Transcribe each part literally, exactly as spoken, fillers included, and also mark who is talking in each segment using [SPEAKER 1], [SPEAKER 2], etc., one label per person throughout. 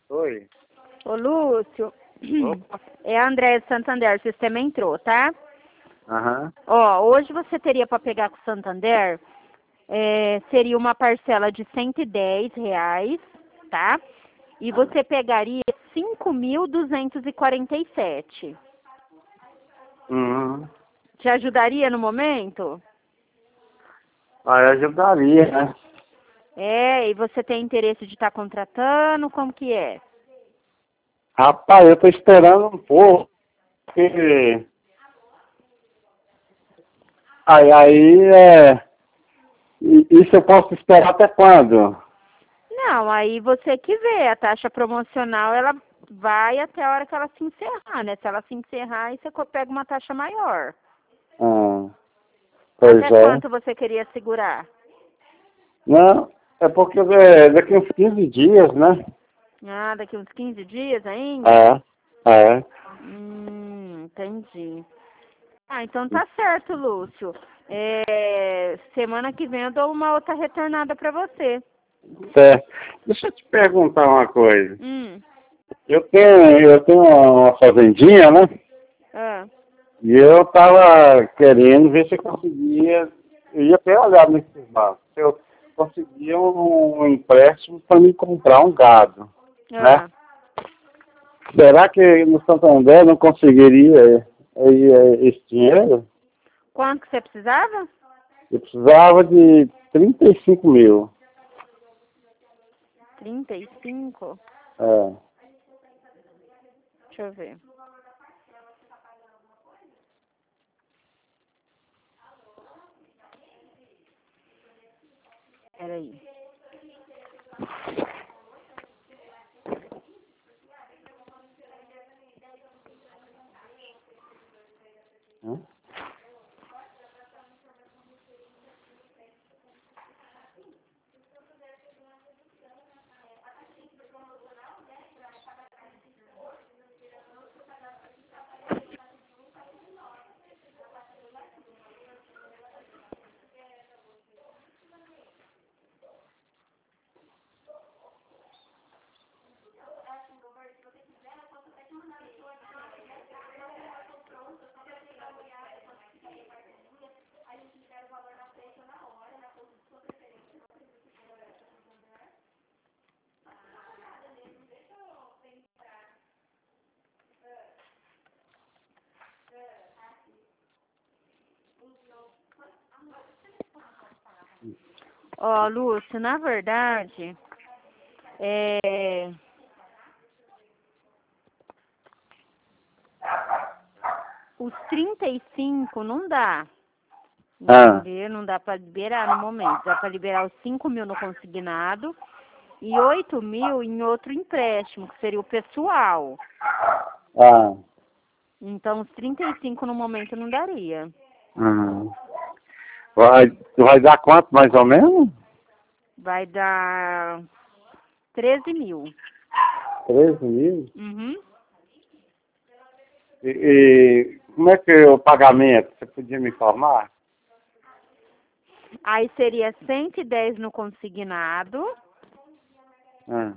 [SPEAKER 1] Oi.
[SPEAKER 2] Ô, Lúcio,
[SPEAKER 1] Opa.
[SPEAKER 2] é a Andréia de Santander, o sistema entrou, tá?
[SPEAKER 1] Aham.
[SPEAKER 2] Ó, hoje você teria para pegar com o Santander, é, seria uma parcela de cento e dez reais, tá? E você pegaria cinco mil duzentos e quarenta e sete.
[SPEAKER 1] Uhum.
[SPEAKER 2] Te ajudaria no momento?
[SPEAKER 1] Aí ajudaria, né?
[SPEAKER 2] É, e você tem interesse de estar contratando, como que é?
[SPEAKER 1] Rapaz, eu tô esperando um pouco, porque... Aí, aí, é... i- Isso eu posso esperar até quando?
[SPEAKER 2] Não, aí você que vê, a taxa promocional, ela vai até a hora que ela se encerrar, né? Se ela se encerrar, aí você co- pega uma taxa maior.
[SPEAKER 1] Ah, pois
[SPEAKER 2] Até
[SPEAKER 1] é.
[SPEAKER 2] quanto você queria segurar?
[SPEAKER 1] Não, é porque é, daqui uns quinze dias, né?
[SPEAKER 2] Ah, daqui uns quinze dias ainda?
[SPEAKER 1] É, é.
[SPEAKER 2] Hum, entendi. Ah, então tá certo, Lúcio. É, semana que vem eu dou uma outra retornada pra você.
[SPEAKER 1] Certo. Deixa eu te perguntar uma coisa.
[SPEAKER 2] Hum,
[SPEAKER 1] Eu tenho, eu tenho uma fazendinha, né?
[SPEAKER 2] ah,
[SPEAKER 1] E eu tava querendo ver se eu conseguia, eu ia até olhar nesses bancos, se eu conseguia um, um empréstimo para me comprar um gado, né?
[SPEAKER 2] ah.
[SPEAKER 1] Será que no Santander não conseguiria eh, eh, esse dinheiro?
[SPEAKER 2] Quanto que você precisava?
[SPEAKER 1] Eu precisava de trinta e cinco mil.
[SPEAKER 2] Trinta e cinco.
[SPEAKER 1] É.
[SPEAKER 2] Deixa eu ver. Peraí.
[SPEAKER 1] Hã?
[SPEAKER 2] Ó, Lúcio, na verdade, é... os trinta e cinco não dá.
[SPEAKER 1] Ah,
[SPEAKER 2] Entendeu? Não dá para liberar no momento. Dá para liberar os cinco mil no consignado e oito mil em outro empréstimo, que seria o pessoal.
[SPEAKER 1] ah,
[SPEAKER 2] Então, os trinta e cinco no momento não daria.
[SPEAKER 1] hum. Vai, vai dar quanto mais ou menos?
[SPEAKER 2] Vai dar treze mil.
[SPEAKER 1] Treze mil?
[SPEAKER 2] Uhum.
[SPEAKER 1] E, e como é que é o pagamento? Você podia me informar?
[SPEAKER 2] Aí seria cento e dez no consignado.
[SPEAKER 1] Ah,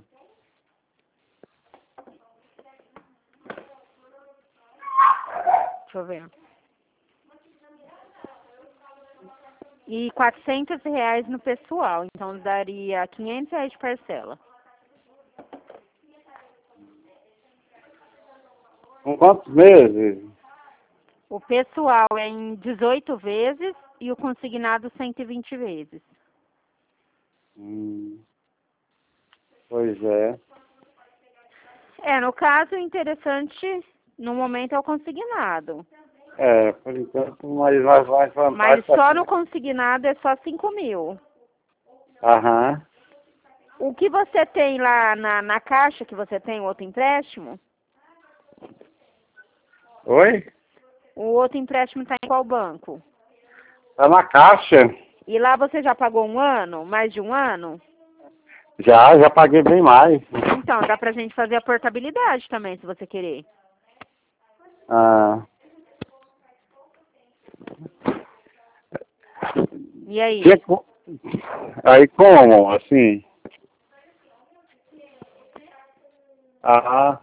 [SPEAKER 2] Deixa eu ver. E quatrocentos reais no pessoal. Então, daria quinhentos reais de parcela.
[SPEAKER 1] com quantos meses?
[SPEAKER 2] O pessoal é em dezoito vezes e o consignado cento e vinte vezes.
[SPEAKER 1] Hum, pois é.
[SPEAKER 2] É, no caso, o interessante no momento é o consignado.
[SPEAKER 1] É, por enquanto, mais, mais, mais vantagem
[SPEAKER 2] Mas
[SPEAKER 1] tá
[SPEAKER 2] só
[SPEAKER 1] aqui.
[SPEAKER 2] no consignado é só cinco mil.
[SPEAKER 1] Aham.
[SPEAKER 2] O que você tem lá na, na caixa, que você tem outro empréstimo,
[SPEAKER 1] Oi?
[SPEAKER 2] o outro empréstimo está em qual banco?
[SPEAKER 1] Tá na caixa.
[SPEAKER 2] E lá você já pagou um ano, mais de um ano?
[SPEAKER 1] Já, já paguei bem mais.
[SPEAKER 2] Então, dá pra gente fazer a portabilidade também, se você querer.
[SPEAKER 1] Ah,
[SPEAKER 2] E aí?
[SPEAKER 1] que, co- aí como, assim? Ah,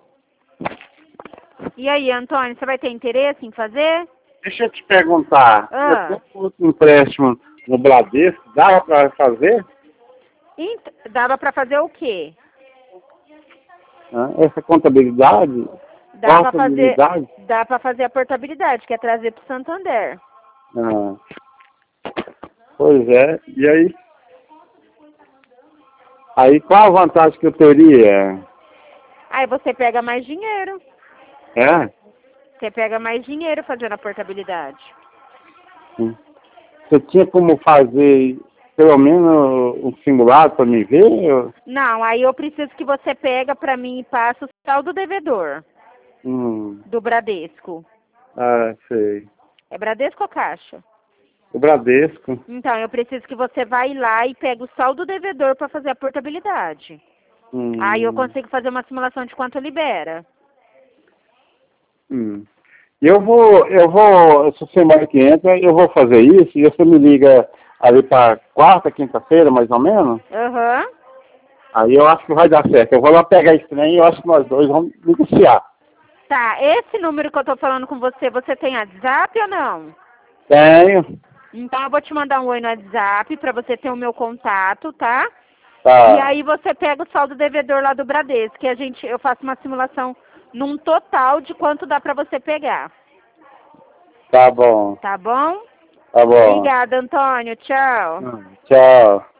[SPEAKER 2] E aí, Antônio, você vai ter interesse em fazer?
[SPEAKER 1] deixa eu te perguntar.
[SPEAKER 2] Ah.
[SPEAKER 1] Eu tenho outro empréstimo no Bradesco, dá para fazer?
[SPEAKER 2] Ent- Dava para fazer o quê?
[SPEAKER 1] Ah, essa contabilidade?
[SPEAKER 2] Dá para fazer,
[SPEAKER 1] Portabilidade?
[SPEAKER 2] dá para fazer a portabilidade, que é trazer para o Santander.
[SPEAKER 1] Ah, pois é. E aí? Aí qual a vantagem que eu teria?
[SPEAKER 2] Aí você pega mais dinheiro.
[SPEAKER 1] É?
[SPEAKER 2] Você pega mais dinheiro fazendo a portabilidade.
[SPEAKER 1] Hum. Você tinha como fazer pelo menos um simulado para me ver?
[SPEAKER 2] Não, aí eu preciso que você pega para mim e passa o saldo devedor
[SPEAKER 1] Hum.
[SPEAKER 2] do Bradesco.
[SPEAKER 1] Ah, sei.
[SPEAKER 2] É Bradesco ou Caixa?
[SPEAKER 1] O Bradesco.
[SPEAKER 2] Então, eu preciso que você vá lá e pegue o saldo devedor para fazer a portabilidade.
[SPEAKER 1] Hum.
[SPEAKER 2] Aí eu consigo fazer uma simulação de quanto libera.
[SPEAKER 1] Hum. Eu vou, eu vou, essa semana que entra, eu vou fazer isso e você me liga ali para quarta, quinta-feira, mais ou menos.
[SPEAKER 2] Aham.
[SPEAKER 1] Aí eu acho que vai dar certo. Eu vou lá pegar esse trem e eu acho que nós dois vamos negociar.
[SPEAKER 2] Tá, esse número que eu tô falando com você, você tem WhatsApp ou não?
[SPEAKER 1] Tenho.
[SPEAKER 2] Então eu vou te mandar um oi no WhatsApp para você ter o meu contato, tá?
[SPEAKER 1] Tá.
[SPEAKER 2] E aí você pega o saldo devedor lá do Bradesco, que a gente, eu faço uma simulação num total de quanto dá para você pegar.
[SPEAKER 1] Tá bom.
[SPEAKER 2] Tá bom?
[SPEAKER 1] Tá bom.
[SPEAKER 2] Obrigada, Antônio. Tchau.
[SPEAKER 1] Hum, Tchau.